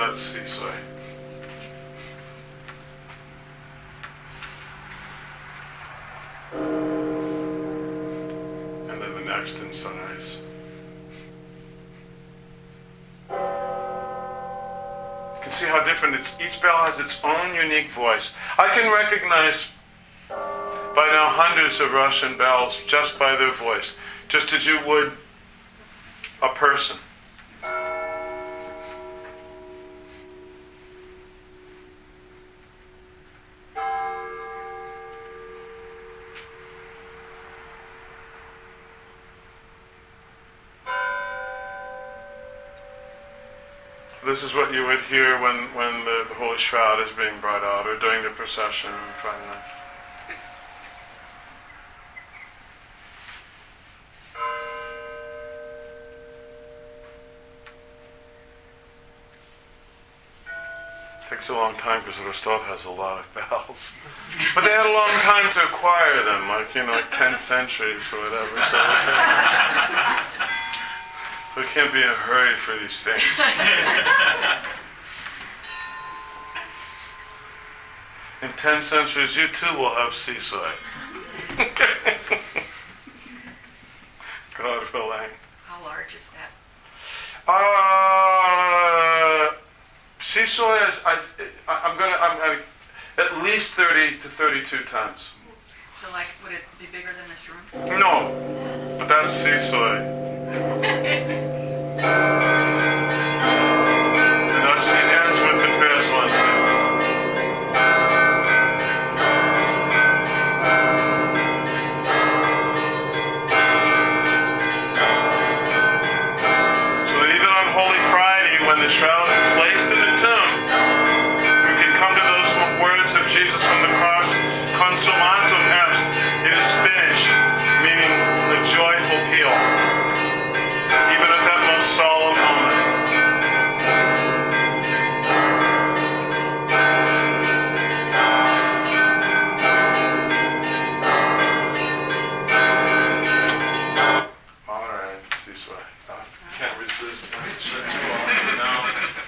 that's Sisoi. And then the next in Sunrise. You can see how different each bell has its own unique voice. I can recognize by now hundreds of Russian bells just by their voice, just as you would a person. This is what you would hear when the Holy Shroud is being brought out, or during the procession in front of them. Takes a long time because Rostov has a lot of bells. But they had a long time to acquire them, like 10 centuries or whatever. So we can't be in a hurry for these things. In 10 centuries, you too will have Sisoi. God willing. How large is that? Sisoi is, I'm at least 30 to 32 tons. So, would it be bigger than this room? No, but that's Sisoi. And our scene ends with the Tereslense. So that even on Holy Friday, when the shroud is placed in the tomb, we can come to those words of Jesus from the cross, consummatum est, it is finished, meaning the joyful peal. Even at that most solemn moment. All right, Sisoi. I can't resist. I'm sure you all know.